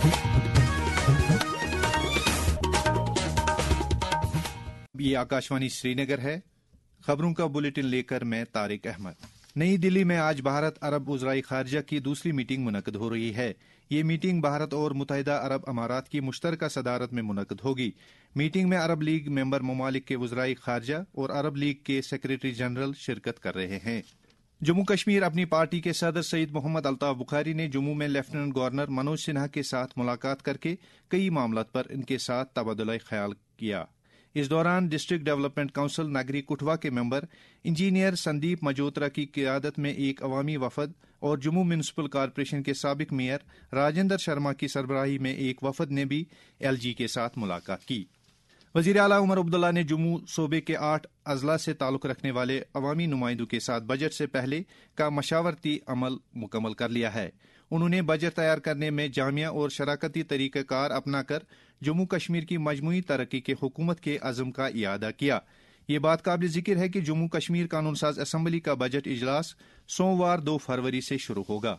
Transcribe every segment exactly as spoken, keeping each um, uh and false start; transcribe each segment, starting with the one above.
یہ آکاشوانی سری نگر ہے۔ خبروں کا بلیٹن لے کر میں طارق احمد۔ نئی دلی میں آج بھارت عرب وزراء خارجہ کی دوسری میٹنگ منعقد ہو رہی ہے۔ یہ میٹنگ بھارت اور متحدہ عرب امارات کی مشترکہ صدارت میں منعقد ہوگی۔ میٹنگ میں عرب لیگ ممبر ممالک کے وزراء خارجہ اور عرب لیگ کے سیکریٹری جنرل شرکت کر رہے ہیں۔ جموں کشمیر اپنی پارٹی کے صدر سید محمد الطاف بخاری نے جموں میں لیفٹیننٹ گورنر منوج سنہا کے ساتھ ملاقات کر کے کئی معاملات پر ان کے ساتھ تبادلہ خیال کیا۔ اس دوران ڈسٹرکٹ ڈیولپمنٹ کونسل نگری کٹھوا کے ممبر انجینئر سندیپ مجوترا کی قیادت میں ایک عوامی وفد اور جموں میونسپل کارپوریشن کے سابق میئر راجندر شرما کی سربراہی میں ایک وفد نے بھی ایل جی کے ساتھ ملاقات کی۔ وزیر اعلیٰ عمر عبداللہ نے جموں صوبے کے آٹھ اضلاع سے تعلق رکھنے والے عوامی نمائندوں کے ساتھ بجٹ سے پہلے کا مشاورتی عمل مکمل کر لیا ہے۔ انہوں نے بجٹ تیار کرنے میں جامع اور شراکتی طریقہ کار اپنا کر جموں کشمیر کی مجموعی ترقی کے حکومت کے عزم کا اعادہ کیا۔ یہ بات قابل ذکر ہے کہ جموں کشمیر قانون ساز اسمبلی کا بجٹ اجلاس سوموار دو فروری سے شروع ہوگا۔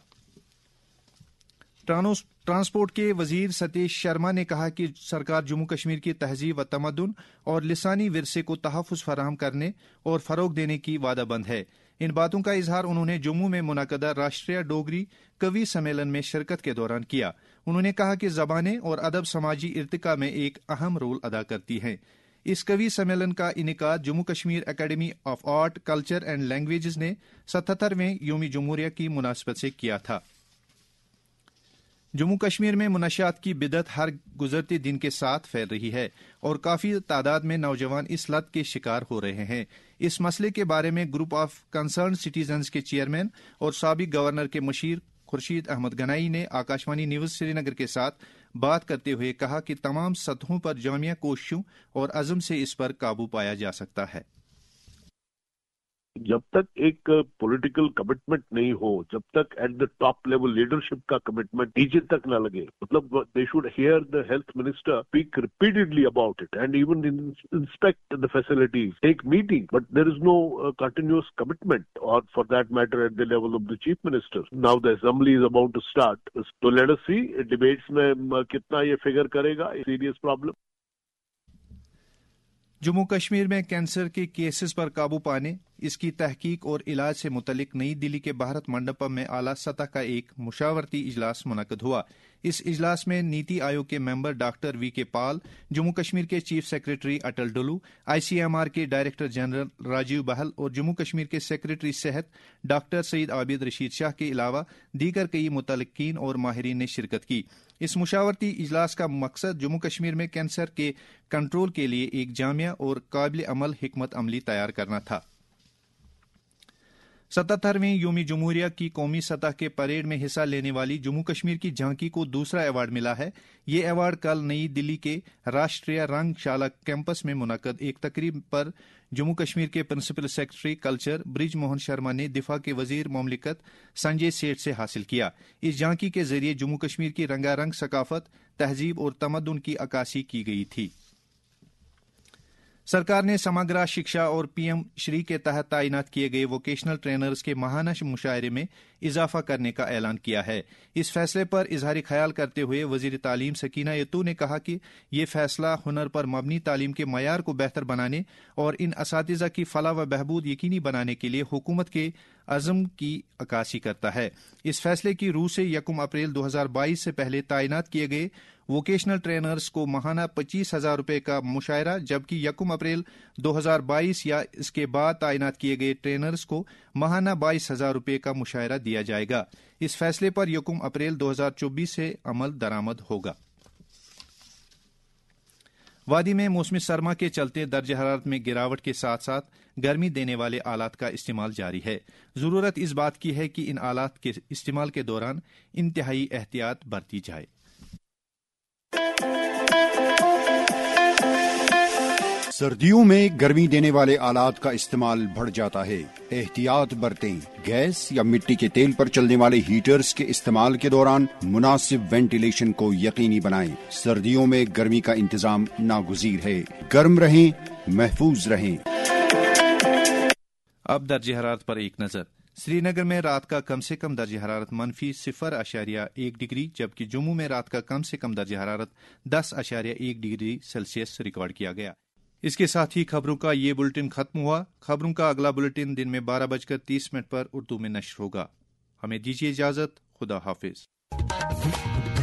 ٹرانسپورٹ کے وزیر ستیش شرما نے کہا کہ سرکار جموں کشمیر کی تہذیب و تمدن اور لسانی ورثے کو تحفظ فراہم کرنے اور فروغ دینے کی وعدہ بند ہے۔ ان باتوں کا اظہار انہوں نے جموں میں منعقدہ راشٹریہ ڈوگری کوی سمیلن میں شرکت کے دوران کیا۔ انہوں نے کہا کہ زبانیں اور ادب سماجی ارتقاء میں ایک اہم رول ادا کرتی ہیں۔ اس کوی سمیلن کا انعقاد Jammu Kashmir academy of art, culture and languages نے ستہترویں یوم جمہوریہ کی مناسبت سے کیا تھا۔ جموں کشمیر میں منشیات کی بدعت ہر گزرتے دن کے ساتھ پھیل رہی ہے اور کافی تعداد میں نوجوان اس لت کے شکار ہو رہے ہیں۔ اس مسئلے کے بارے میں گروپ آف کنسرنڈ سٹیزنز کے چیئرمین اور سابق گورنر کے مشیر خورشید احمد گنائی نے آکاشوانی نیوز سری نگر کے ساتھ بات کرتے ہوئے کہا کہ تمام سطحوں پر جامع کوششوں اور عزم سے اس پر قابو پایا جا سکتا ہے۔ جب تک ایک پولیٹیکل کمٹمنٹ نہیں ہو، جب تک at the top level leadership کا کمٹمنٹ نیچے تک نہ لگے، مطلب they should hear the health minister speak repeatedly about it and even inspect the facilities, take meeting, but there is no continuous commitment or for that matter at the level of the chief minister. Now the assembly is about to start, تو let us see debates میں کتنا یہ figure کرے گا، serious problem. Jammu Kashmir میں cancer کے cases پر قابو پانے، اس کی تحقیق اور علاج سے متعلق نئی دلی کے بھارت منڈپم میں اعلیٰ سطح کا ایک مشاورتی اجلاس منعقد ہوا۔ اس اجلاس میں نیتی آیوگ کے ممبر ڈاکٹر وی کے پال، جموں کشمیر کے chief secretary Atal Dulloo, I C M R کے ڈائریکٹر جنرل راجیو بہل اور جموں کشمیر کے سیکرٹری صحت ڈاکٹر سعید عابد رشید شاہ کے علاوہ دیگر کئی متعلقین اور ماہرین نے شرکت کی۔ اس مشاورتی اجلاس کا مقصد جموں کشمیر میں کینسر کے کنٹرول کے لیے ایک جامع اور قابل عمل حکمت عملی تیار کرنا تھا۔ ستہترویں یوم جمہوریہ کی قومی سطح کے پریڈ میں حصہ لینے والی جموں کشمیر کی جھانکی کو دوسرا ایوارڈ ملا ہے۔ یہ ایوارڈ کل نئی دلی کے راشٹریہ رنگ شالہ کیمپس میں منعقد ایک تقریب پر جموں کشمیر کے principal secretary culture Brij Mohan Sharma نے دفاع کے وزیر مملکت سنجے سیٹھ سے حاصل کیا۔ اس جھانکی کے ذریعے جموں کشمیر کی رنگا رنگ ثقافت، تہذیب اور تمدن کی عکاسی کی گئی تھی۔ سرکار نے سمگرا شکشا اور پی ایم شری کے تحت تعینات کیے گئے ووکیشنل ٹرینرز کے ماہانہ مشاعرے میں اضافہ کرنے کا اعلان کیا ہے۔ اس فیصلے پر اظہار خیال کرتے ہوئے وزیر تعلیم سکینہ یتو نے کہا کہ یہ فیصلہ ہنر پر مبنی تعلیم کے معیار کو بہتر بنانے اور ان اساتذہ کی فلاح و بہبود یقینی بنانے کے لیے حکومت کے عزم کی عکاسی کرتا ہے۔ اس فیصلے کی روح سے یکم اپریل دو ہزار بائیس سے پہلے تعینات کیے گئے ووکیشنل ٹرینرز کو ماہانہ پچیس ہزار روپے کا مشاہرہ، جبکہ یکم اپریل دو ہزار بائیس یا اس کے بعد تعینات کیے گئے ٹرینرز کو ماہانہ بائیس ہزار روپے کا مشاہرہ دیا جائے گا۔ اس فیصلے پر یکم اپریل دو ہزار چوبیس سے عمل درآمد ہوگا۔ وادی میں موسم سرما کے چلتے درجہ حرارت میں گراوٹ کے ساتھ ساتھ گرمی دینے والے آلات کا استعمال جاری ہے۔ ضرورت اس بات کی ہے کہ ان آلات کے استعمال کے دوران انتہائی احتیاط برتی جائے۔ سردیوں میں گرمی دینے والے آلات کا استعمال بڑھ جاتا ہے، احتیاط برتیں۔ گیس یا مٹی کے تیل پر چلنے والے ہیٹرز کے استعمال کے دوران مناسب وینٹیلیشن کو یقینی بنائیں۔ سردیوں میں گرمی کا انتظام ناگزیر ہے، گرم رہیں، محفوظ رہیں۔ اب درجہ حرارت پر ایک نظر۔ سری نگر میں رات کا کم سے کم درجہ حرارت منفی صفر اشاریہ ایک ڈگری جبکہ جموں میں رات کا کم سے کم درجہ حرارت دس اشاریہ ایک ڈگری سیلسیس ریکارڈ کیا گیا۔ اس کے ساتھ ہی خبروں کا یہ بلٹن ختم ہوا۔ خبروں کا اگلا بلٹن دن میں بارہ بج کر تیس منٹ پر اردو میں نشر ہوگا۔ ہمیں دیجیے اجازت، خدا حافظ۔